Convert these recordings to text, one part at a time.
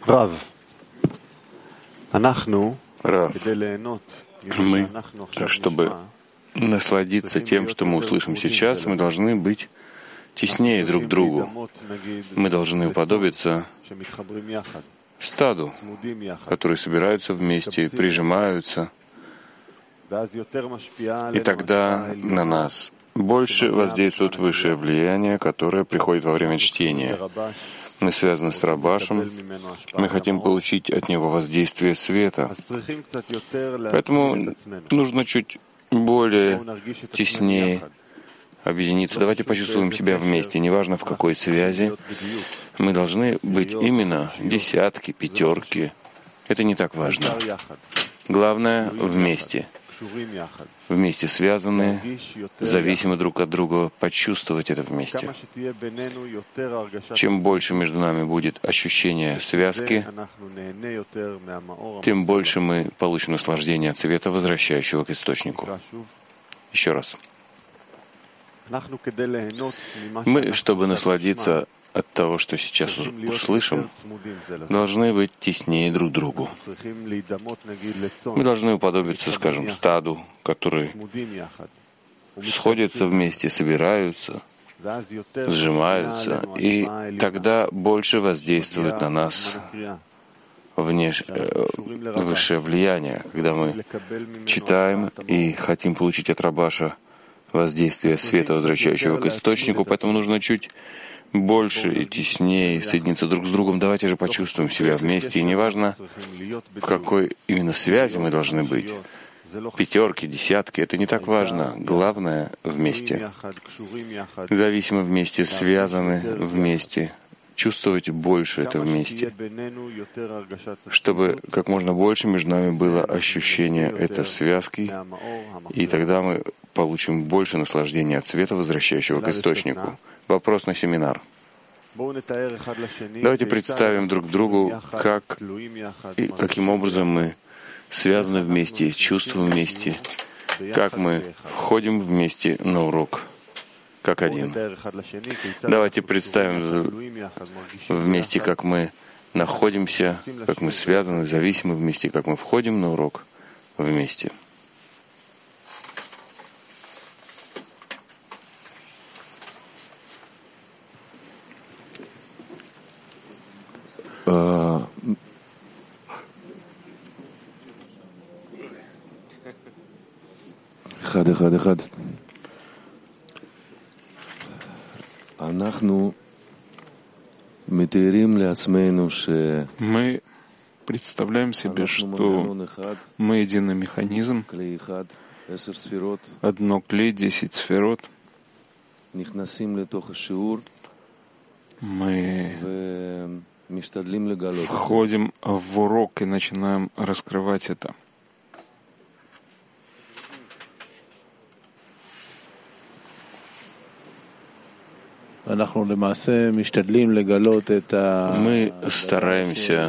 Рав, мы, чтобы насладиться тем, что мы услышим сейчас, мы должны быть теснее друг к другу. Мы должны уподобиться стаду, которые собираются вместе, прижимаются, и тогда на нас больше воздействует высшее влияние, которое приходит во время чтения. Мы связаны с Рабашем, мы хотим получить от него воздействие света. Поэтому нужно чуть более теснее объединиться. Давайте почувствуем себя вместе, неважно в какой связи. Мы должны быть именно десятки, пятерки. Это не так важно. Главное — вместе. Вместе связаны, зависимы друг от друга, почувствовать это вместе. Чем больше между нами будет ощущение связки, тем больше мы получим наслаждение от света, возвращающего к источнику. Еще раз. Мы, чтобы насладиться от того, что сейчас услышим, должны быть теснее друг к другу. Мы должны уподобиться, скажем, стаду, которые сходятся вместе, собираются, сжимаются, и тогда больше воздействует на нас высшее влияние, когда мы читаем и хотим получить от Рабаша воздействие света, возвращающего к источнику, поэтому нужно чуть больше и теснее соединиться друг с другом. Давайте же почувствуем себя вместе, и неважно, в какой именно связи мы должны быть. Пятерки, десятки — это не так важно. Главное — вместе. Зависимы вместе, связаны вместе. Чувствовать больше это вместе, чтобы как можно больше между нами было ощущение этой связки, и тогда мы получим больше наслаждения от света, возвращающего к источнику. Вопрос на семинар. Давайте представим друг другу, как и каким образом мы связаны вместе, чувствуем вместе, как мы входим вместе на урок, как один. Давайте представим вместе, как мы находимся, как мы связаны, зависимы вместе, как мы входим на урок вместе. Мы представляем себе, что мы единый механизм, одно клей, 10 сферот. Мы входим в урок и начинаем раскрывать это. Мы стараемся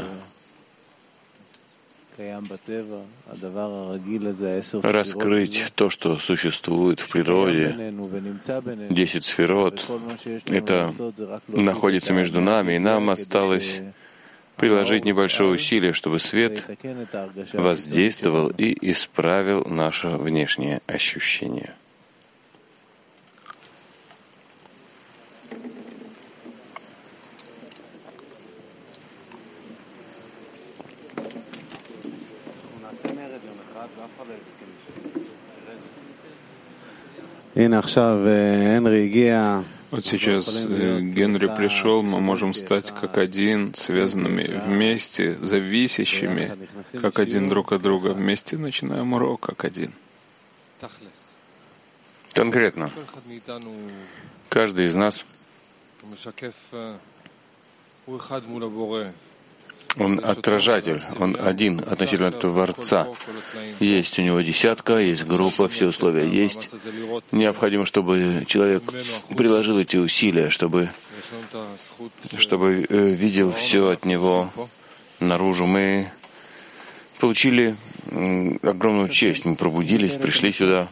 раскрыть то, что существует в природе. 10 сферот — это находится между нами, и нам осталось приложить небольшое усилие, чтобы свет воздействовал и исправил наше внешнее ощущение. Вот сейчас Генри пришел, мы можем стать как один, связанными вместе, зависящими, как один друг от друга. Вместе начинаем урок как один. Конкретно. Каждый из нас, он отражатель, он один относительно Творца. Есть у него десятка, есть группа, все условия есть. Необходимо, чтобы человек приложил эти усилия, чтобы видел все от него наружу. Мы получили огромную честь, мы пробудились, пришли сюда.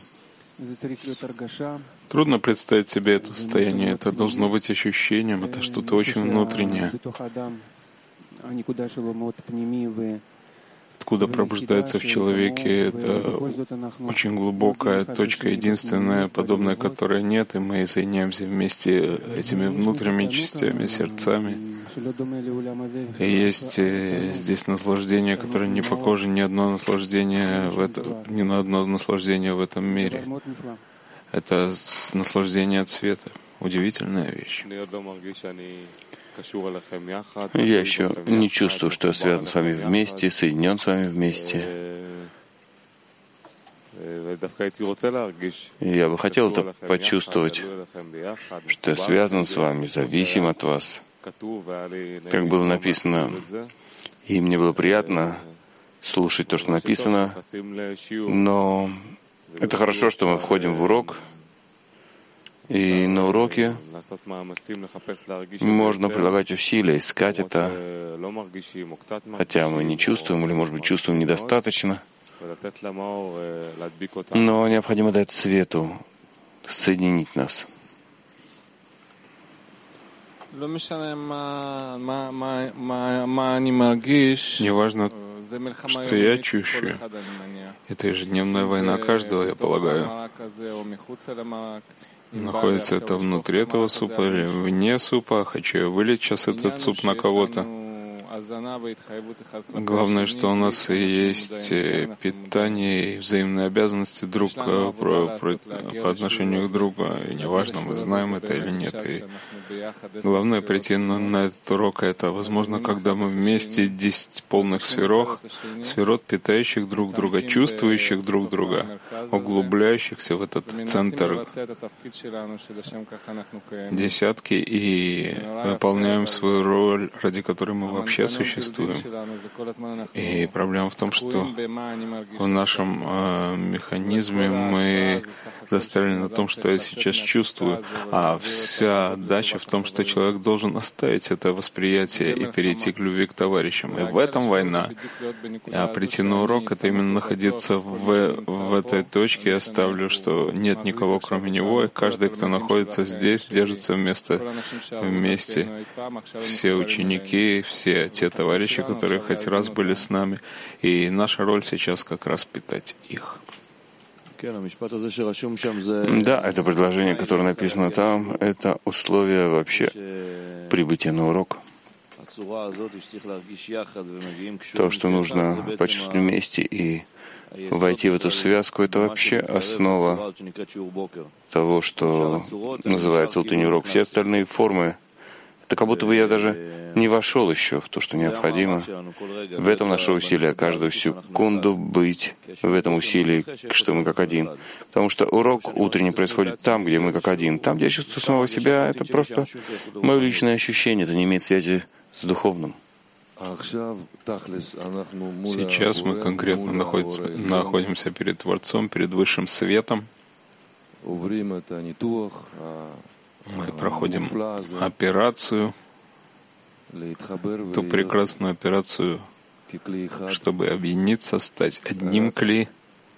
Трудно представить себе это состояние. Это должно быть ощущением, это что-то очень внутреннее. откуда пробуждается в человеке, это очень глубокая точка, единственная, подобная которой нет, и мы соединяемся вместе этими внутренними частями, сердцами. И есть здесь наслаждение, которое не похоже ни на одно наслаждение в этом мире. Это наслаждение цвета. Удивительная вещь. Я еще не чувствую, что я связан с вами вместе, соединен с вами вместе. И я бы хотел это почувствовать, что я связан с вами, зависим от вас. Как было написано, и мне было приятно слушать то, что написано, но это хорошо, что мы входим в урок, и на уроке можно прилагать усилия, искать это, хотя мы не чувствуем, или, может быть, чувствуем недостаточно, но необходимо дать свету соединить нас. Неважно, что я чувствую. Это ежедневная война каждого, я полагаю. Находится это внутри этого супа или вне супа. Хочу я вылить сейчас этот суп на кого-то. Главное, что у нас есть питание и взаимные обязанности друг по отношению к другу. И неважно, мы знаем это или нет. И главное прийти на этот урок. Это возможно, когда мы вместе 10 полных сферот, питающих друг друга, чувствующих друг друга, углубляющихся в этот центр десятки и выполняем свою роль, ради которой мы вообще существуем. И проблема в том, что в нашем механизме мы застряли на том, что я сейчас чувствую, а вся отдача в том, что человек должен оставить это восприятие и перейти к любви к товарищам. И в этом война. А прийти на урок — это именно находиться в этой точке. Я ставлю, что нет никого, кроме него, и каждый, кто находится здесь, держится вместе. Все ученики, все те товарищи, которые хоть раз были с нами, и наша роль сейчас как раз питать их. Да, это предложение, которое написано там, это условие вообще прибытия на урок. То, что нужно почувствовать вместе и войти в эту связку, это вообще основа того, что называется утренний урок. Все остальные формы, это как будто бы я даже не вошел еще в то, что необходимо. В этом наше усилие, каждую секунду быть в этом усилии, что мы как один. Потому что урок утренний происходит там, где мы как один. Там, где я чувствую самого себя, это просто мое личное ощущение, это не имеет связи с духовным. Сейчас мы конкретно находимся перед Творцом, перед Высшим Светом. Мы проходим операцию, ту прекрасную операцию, чтобы объединиться, стать одним кли.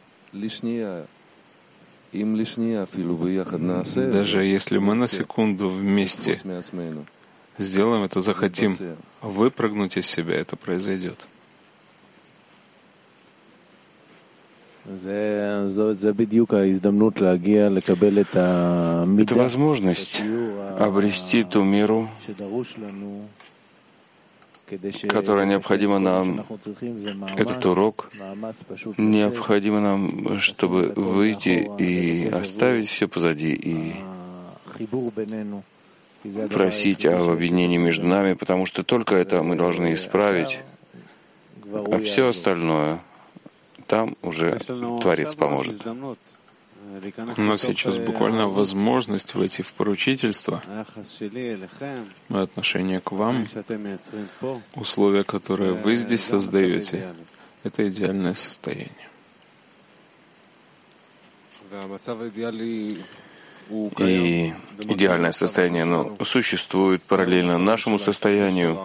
Даже если мы на секунду вместе сделаем это, захотим выпрыгнуть из себя, это произойдет. Это возможность обрести ту меру, которая необходима нам, этот урок, необходимо нам, чтобы выйти и оставить все позади, и просить об объединении между нами, потому что только это мы должны исправить, а все остальное там уже Творец поможет. У нас сейчас буквально возможность войти в поручительство, мое отношение к вам, условия, которые вы здесь создаете, это идеальное состояние. И идеальное состояние, оно существует параллельно нашему состоянию,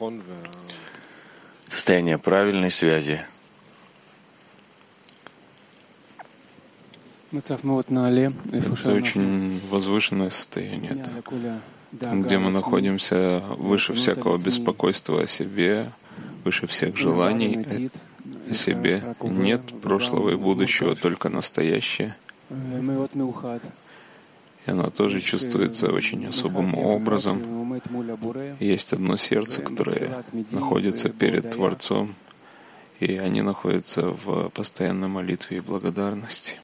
состояние правильной связи. Это очень возвышенное состояние. Это где мы находимся выше всякого беспокойства о себе, выше всех желаний о себе. Нет прошлого и будущего, только настоящее. И оно тоже чувствуется очень особым образом. Есть одно сердце, которое находится перед Творцом, и они находятся в постоянной молитве и благодарности.